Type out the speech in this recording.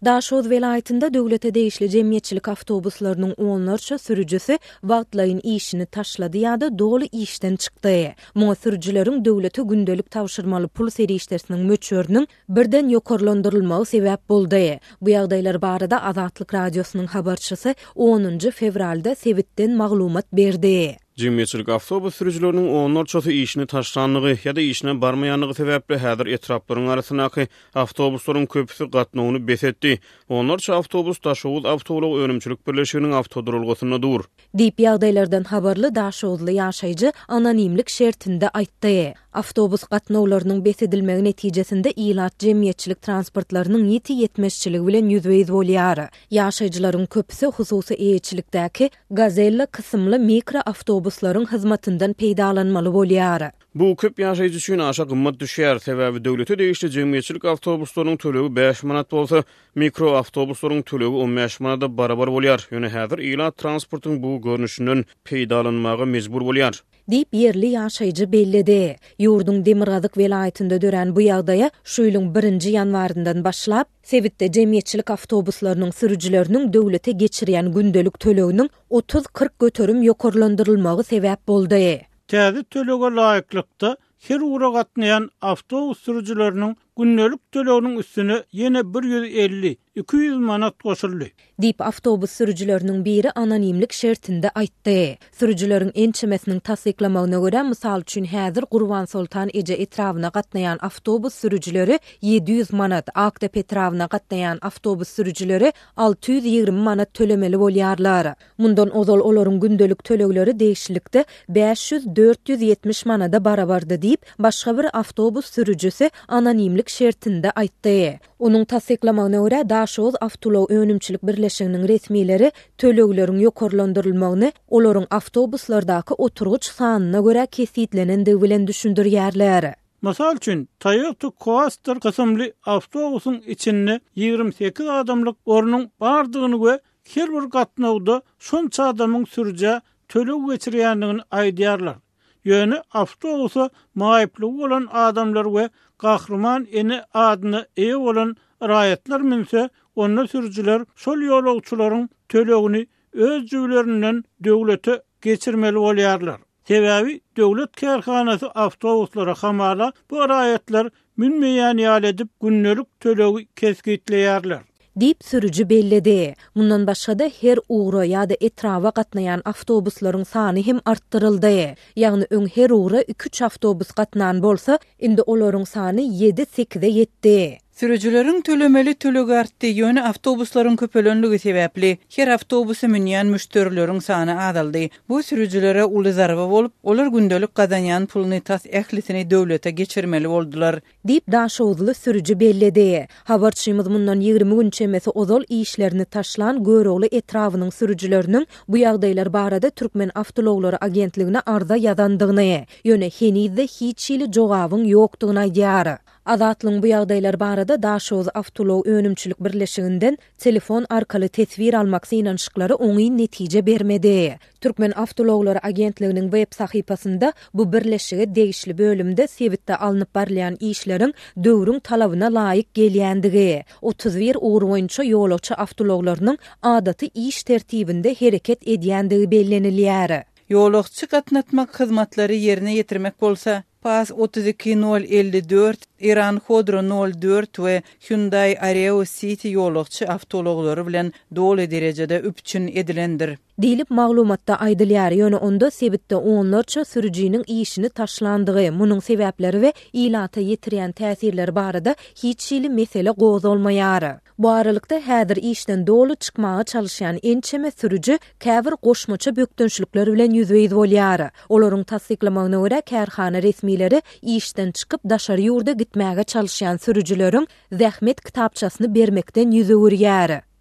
Daşoz velayetinde döwlete değişli jemgyýetçilik awtobuslarının onlarça sürücüsü wagtlaryň işini taşlady ýa-da dogly işden çykdy. Muňa sürüjüleriň döwlete gündelik tawşyrmaly pul serişdersiniň möçörüniň birden ýokarlandyrylmagy sebäp boldy. Bu ýagdaýlar barada Azatlyk radiosynyň habarçysy 10 fevralda Sebitden maglumat berdi. Jemgyýetçilik awtobus sürüjüleriniň onlarçasy işini taşlandygy ýa-da işine barmaýanlygy sebäpli häzir etraplaryň arasyndaky awtobuslaryň köpüsi gatnawyny besetdi. Onlarça awtobus Daşowuz awtolog önümçilik birleşiginiň awtodurulgusynda dur. Diýip ýagdaýlardan habarly Daşowuzly ýaşaýjy anonimlik şertinde aýtdy. Awtobus gatnawlarynyň besedilmegi netijesinde ilat jemgyýetçilik transportlarynyň ýeti-ýetmeşçiligi bilen ýüzbeýiz bolýar. Ýaşaýjylaryň köpüsi hususy eýetçilikdäki Gazella kysymly mikro awtobuslaryň hyzmatyndan peýdalanmaly bolýar. Bu köp ýaşaýjy üçin aşa gymmat düşýär. Sebäbi döwlete değişli jemgyýetçilik awtobuslarynyň төлegi 5 manat bolsa, mikro awtobuslaryň төлegi 15 manata barabar bolýar. Ýöne häzir ilat transportyň bu görnüşinden peýdalanmagy mejbur bolýar. Diýip yerli ýaşaýjy bellidi. Ýurdun Demirgazyk welaýetinde dören bu ýagdaýa şu ýylyň 1 ýanwaryndan başlap Sebitde jemgyýetçilik awtobuslarynyň sürüjüleriniň döwlete geçirýän gündelik töleginiň 30-40 göterim ýokarlandyrylmagy sebäp boldy. Täze tölege laýyklykda her ura gatnaýan awtobus sürüjüleriniň gündelik töleginiň üstüne ýene 150-200 manat goşuldy. Diýip awtobus sürüjüleriniň biri anonimlik şertinde aýtdy. Sürüjüleriň ençemesiniň tasdiklamagyna görä, mysal üçin häzir Gurban Sultan eje etrawyna gatnaýan awtobus sürüjüleri 700 manat, Akdep etrawyna gatnaýan awtobus sürüjüleri 620 manat tölemeli bolýarlar. Mundan ozal olaryň gündelik tölegleri değişiklikde 500-470 manada barabardy diýip başga bir awtobus sürüjüsi anonimlik şertinde aýtdy. Onuň tasdiklamagyna görä Daşowuz awtolog önümçilik birleşiginiň resmileri tölegleriň ýokarlandyrylmagyny olaryň awtobuslardaky oturguç sanyna görä kesitlenendigi bilen düşündirýärler. Masal üçin Toyota Coaster kysymly awtobusyň içinde 28 adamlyk ornuň bardygyny we her bir gatnawda şonça adamyň sürüjä töleg geçirýändigini aýdýarlar. Ýöne awtobusa maýyplygy bolan adamlar we gahrman eni adyny eýe bolan raýatlar minse, onda sürüjüler şol ýolagçylaryň tölegini öz jüwlerinden döwlete geçirmeli bolýarlar. Sebäbi döwlet kärhanasy awtobuslara hamala bu raýatlar minmeýän ýaly edip gündelik tölegi keskitleýärler. Diýip sürüjü bellidi. Mundan başga-da her ugra ýa-da etrawa gatnaýan awtobuslaryň sany hem artdyryldy. Ýagny öň her ugra 2-3 awtobus gatnan bolsa, indi olaryň sany 7-8-e ýetdi. Sürüjüleriň tölemeli tölegi artdy. Ýöne awtobuslaryň köpelenligi sebäpli her awtobusy minýän müşterileriň sany azaldy. Bu sürüjülere uly zarba bolup, olar gündelik gazanýan pulny tas ählisini döwlete geçirmeli boldular. Diýip Daşowuzly sürüjü bellidi. Habarçymyz mundan 20 gün çemesi ozal işlerini taşlan Görogly etrawynyň sürüjüleriniň bu ýagdaýlar barada Türkmen Awtologlary agentligine arza ýazandygyny, ýöne henizde hiç ýyly jogabyň ýokdugyny aýdýar. Azatlyň bu ýagdaýlar barada Daşowuz Awtolog önümçilik birleşiginden telefon arkaly tesvir almak synanşyklary oňy netije bermedi. Türkmen Awtologlary agentliginiň web sahypasynda bu birleşigi değişli bölümde Sebitde alınıp barlayan işlerin döwrüň talabyna laýyk gelýändigi, 31 ugur boýunça ýolagçy awtologlarynyň adaty iş tertibinde hereket edýändigi bellenilýär. Ýolagçy gatnatmak hyzmatlary ýerine ýetirmek bolsa, PAS 32054, Iran Khodro 04 we Hyundai Areo City ýolagçy awtologlary bilen dogly derejede üpçün edilendir. Diýilip maglumatda aýdylýar, ýöne onda Sebitde onlarça sürüjiniň işini taşlandygy, munyň sebäpleri we ilata ýetirýän täsirleri barada hiç ýyly mesele gozalmaýar. Bu aralykda häzir işden dogly çykmagy çalışýan ençeme sürüjü käbir goşmaça bökdönçlikler bilen ýüzbeýiz bolýar. Olaryň tasdiklamagyna görä kärhana resmileri işden çykyp daşary ýurda gitmäge çalışýan sürüjüleriň zähmet kitapçasyny bermekden ýüze görýär.